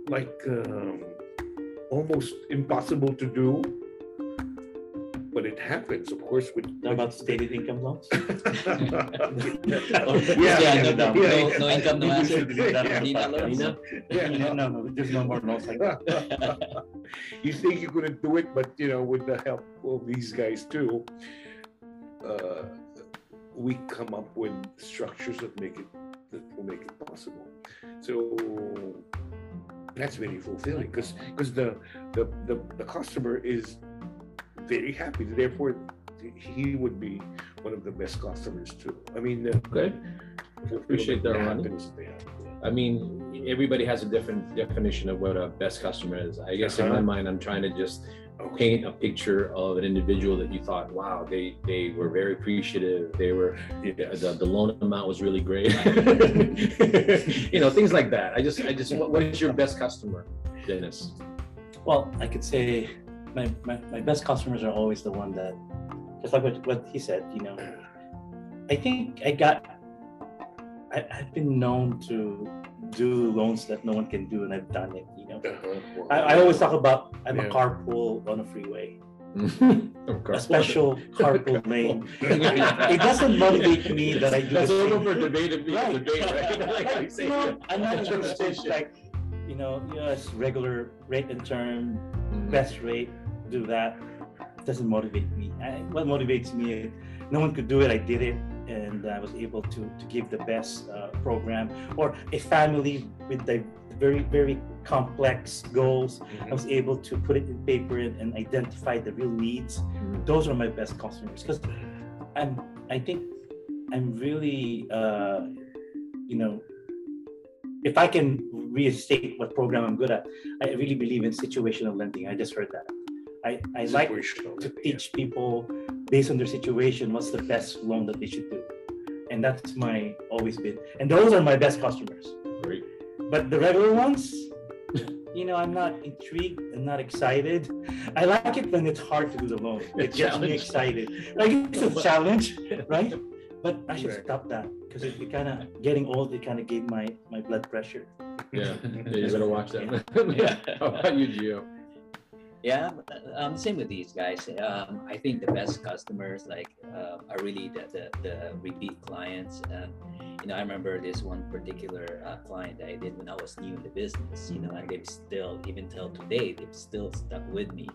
almost impossible to do, but it happens, of course, with How about stated income loans? No income, no asset. Nina loans. No, there's no more loans like that. You think you couldn't do it, but with the help of these guys too, we come up with structures that will make it possible. So that's very fulfilling because the customer is very happy. Therefore, he would be one of the best customers too. I mean, Okay. Appreciate that, Ronnie. happens there. I mean, everybody has a different definition of what a best customer is. I guess in my mind, I'm trying to just paint a picture of an individual that you thought, wow, they were very appreciative. They were, the loan amount was really great. Things like that. I just, what is your best customer, Dennis? Well, I could say my best customers are always the one that, just like what he said, I think I've been known to do loans that no one can do, and I've done it. I always talk about I'm a carpool on a freeway, a special carpool lane. It doesn't motivate me that I do. That's the over same. for debate, right? I'm not interested like yes, regular rate and term, best rate, do that. It doesn't motivate me. What motivates me is no one could do it, I did it, and I was able to give the best program. Or a family with the very, very complex goals, I was able to put it in paper and identify the real needs. Those are my best customers, because I think I'm really, if I can restate what program I'm good at, I really believe in situational lending. I just heard that. I like to teach people based on their situation what's the best loan that they should do, and that's my always been. And those are my best customers. Great. But the regular ones, I'm not intrigued. I'm not excited. I like it when it's hard to do the loan. It gets me excited. Like it's a challenge, right? But I should stop that because it kind of getting old. It kind of gave my blood pressure. Yeah, you better watch that. How about you, Gio? Yeah, same with these guys. I think the best customers are really the repeat clients. I remember this one particular client that I did when I was new in the business. And they've still, even till today, they've still stuck with me.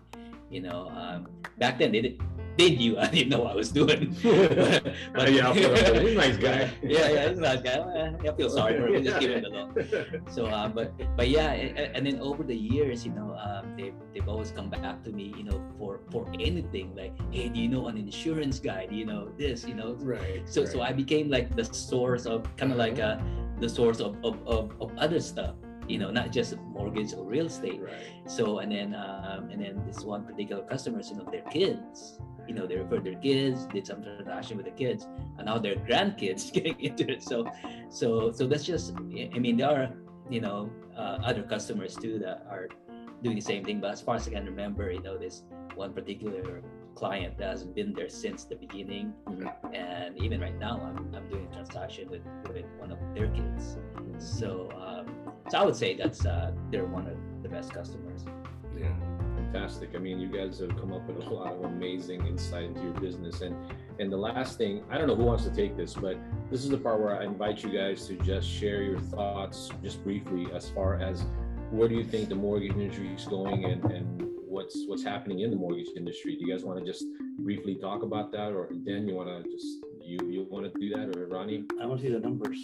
Back then they knew I didn't know what I was doing. But yeah, he's a nice guy. Yeah, he's a nice guy. I feel sorry for him. Just give him alone. So, but yeah, and then over the years, they've always come back to me, for anything like, hey, do you know an insurance guy? Do you know this? Right. So I became like the source of kind of like the source of other stuff. Not just mortgage or real estate. Right. So and then this one particular customers, their kids, they referred their kids, did some transaction with the kids, and now their grandkids getting into it. So that's just, there are other customers too that are doing the same thing. But as far as I can remember, this one particular client that has been there since the beginning, and even right now, I'm doing a transaction with one of their kids. So I would say that's they're one of the best customers. Yeah, fantastic. You guys have come up with a lot of amazing insight into your business. And the last thing, I don't know who wants to take this, but this is the part where I invite you guys to just share your thoughts just briefly as far as where do you think the mortgage industry is going and what's happening in the mortgage industry. Do you guys want to just briefly talk about that, or Dan, you want to just you want to do that, or Ronnie? I want to see the numbers.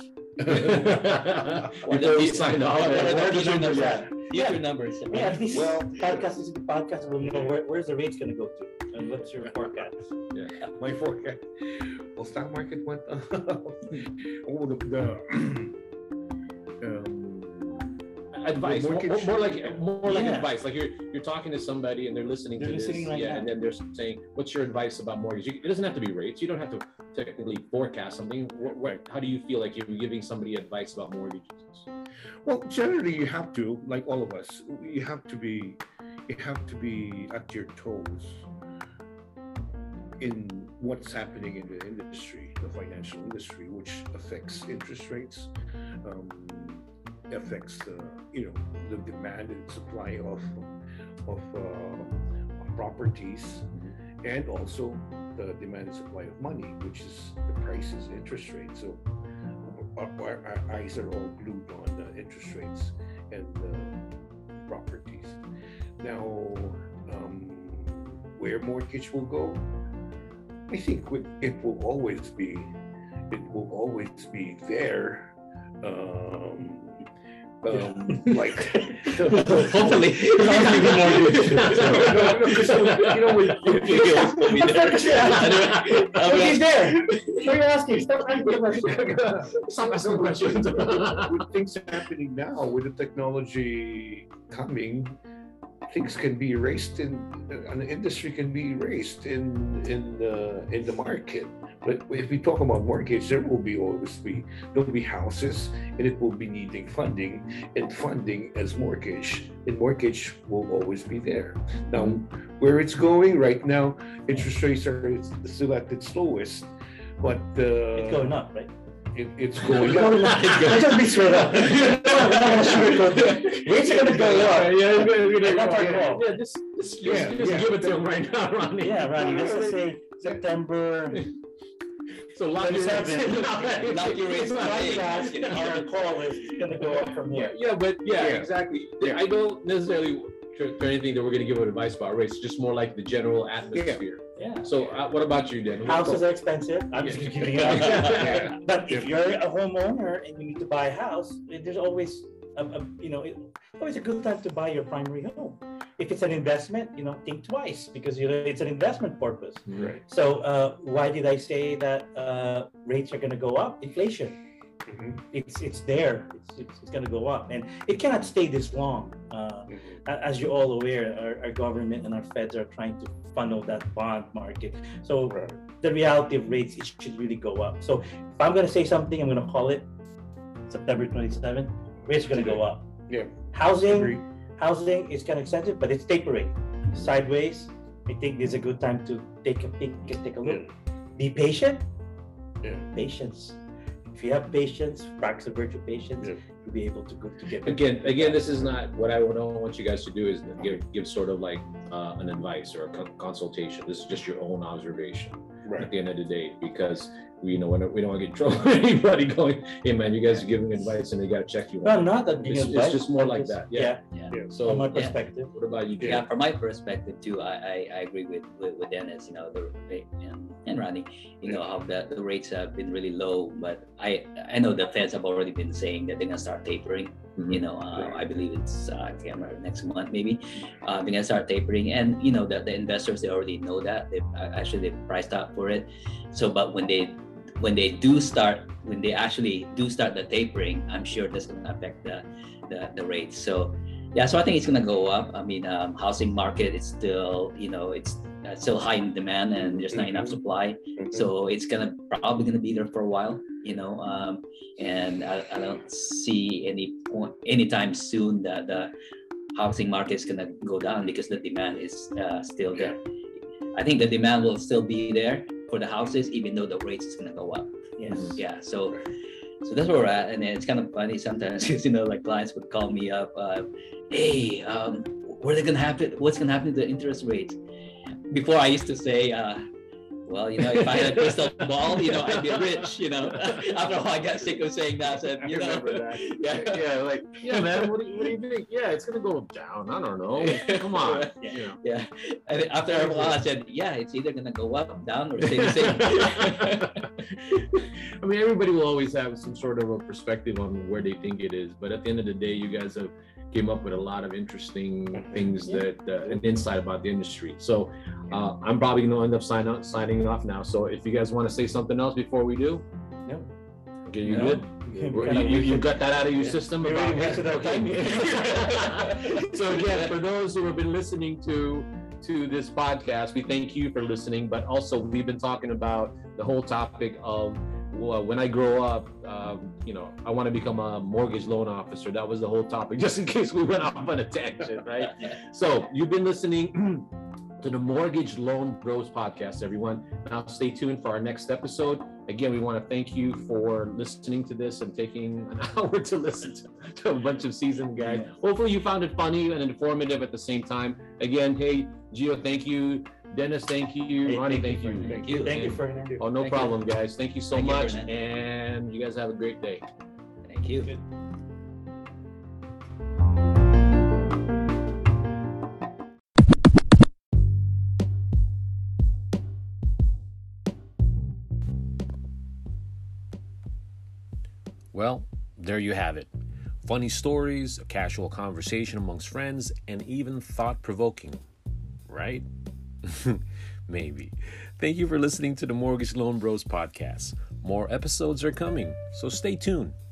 You signed off. Your numbers. Yeah, at least podcast will know where's the rates going to go to, and what's your forecast. Yeah, My forecast. Well, stock market went up. Advice, mortgage- more like Yeah. advice. Like you're talking to somebody and they're listening to this, listening right now. and then they're saying, "What's your advice about mortgage?" It doesn't have to be rates. You don't have to technically forecast something. How do you feel like you're giving somebody advice about mortgages? Well, generally, you have to, like all of us, you have to be at your toes in what's happening in the industry, the financial industry, which affects interest rates, affects the demand and supply of properties, and also the demand and supply of money, which is the prices, interest rates. So our eyes are all glued on the interest rates and the properties. Now, where mortgage will go, I think it will always be there. Like Hopefully. He's there. What are you asking? Stop asking questions. With things happening now, with the technology coming, things can be erased an industry can be erased in the market. But if we talk about mortgage, there'll be houses, and it will be needing funding, and funding as mortgage, and mortgage will always be there. Now, where it's going right now, interest rates are still at its lowest, but It's going up, right? it's going up. Let's just be straight up. Rates are going to go up. Yeah, just give it to him right now, Ronnie. Yeah, Ronnie. Let's just say September. So lock your rates in. Lock your rates in. Our call is going to go up from here. Yeah, exactly. Yeah. I don't necessarily try anything that we're going to give advice about rates. Just more like the general atmosphere. Yeah. So what about you, Dan? Houses are expensive. I'm just giving it up. But if you're a homeowner and you need to buy a house, there's always always a good time to buy your primary home. If it's an investment, think twice, because it's an investment purpose. Right. So why did I say that rates are going to go up? Inflation. Mm-hmm. It's there. It's going to go up, and it cannot stay this long. As you're all aware, our government and our feds are trying to funnel that bond market. So the reality of rates, it should really go up. So if I'm going to say something, I'm going to call it September 27. Rates are going to go up. Yeah. Housing is kind of expensive, but it's tapering sideways. I think it's a good time to take a peek and take a look. Be patient. Yeah. Patience. If you have patience, practice a virtue patience, you'll be able to get. Again, this is not what I want you guys to do. Is give sort of like an advice or a consultation. This is just your own observation at the end of the day, because we don't want to get in trouble with anybody going, hey man, you guys are giving advice and they got to check you No, out. not that It's just more like that. Yeah. Yeah. So From my perspective. what about you, Jay? Yeah, from my perspective too, I agree with Dennis. You know, and Ronnie. You know how the rates have been really low, but I know the Feds have already been saying that they're gonna start tapering. Mhm. You know, I believe it's I can't remember, next month maybe. They're gonna start tapering, and you know that the investors, they already know that they've priced out for it. So, but when they actually do start the tapering, I'm sure that's going to affect the rates. So yeah, so I think it's going to go up. I mean, housing market is still, you know, it's still high in demand and there's not enough supply. So it's probably gonna be there for a while, you know. And I don't see any point anytime soon that the housing market is gonna go down because the demand is still there. I think the demand will still be there for the houses, even though the rates is gonna go up. Yes. Yeah. So that's where we're at, and it's kind of funny sometimes because, you know, like clients would call me up, hey, what's gonna happen to the interest rates? Before I used to say, well, you know, if I had a crystal ball, you know, I'd be rich, you know. After a while, I got sick of saying that. I said, you know, remember that. yeah, Like, yeah, man, what do you think? Yeah, it's gonna go down. I don't know. Come on. Yeah. You know. Yeah. And then after a while, I said, yeah, it's either gonna go up, down, or stay the same. I mean, everybody will always have some sort of a perspective on where they think it is, but at the end of the day, you guys have came up with a lot of interesting things that and insight about the industry. So I'm probably going to end up signing off now. So if you guys want to say something else before we do, No. okay, you No. good? You got that out of your system We about already wasted our time. So again, for those who have been listening to this podcast, we thank you for listening. But also, we've been talking about the whole topic of when I grow up, you know, I want to become a mortgage loan officer. That was the whole topic, just in case we went off on a tangent, right? So you've been listening to the Mortgage Loan Bros podcast, everyone. Now stay tuned for our next episode. Again, we want to thank you for listening to this and taking an hour to listen to a bunch of seasoned guys. Hopefully you found it funny and informative at the same time. Again, hey, Gio, thank you. Dennis, thank you. Hey, Ronnie, thank thank you. you. Thank you, Fernando. Oh, no Thank you. problem, guys. Thank you so Thank you, much. Fernando. And you guys have a great day. Thank you. Well, there you have it. Funny stories, a casual conversation amongst friends, and even thought-provoking. Right? Maybe. Thank you for listening to the Mortgage Loan Bros podcast. More episodes are coming, so stay tuned.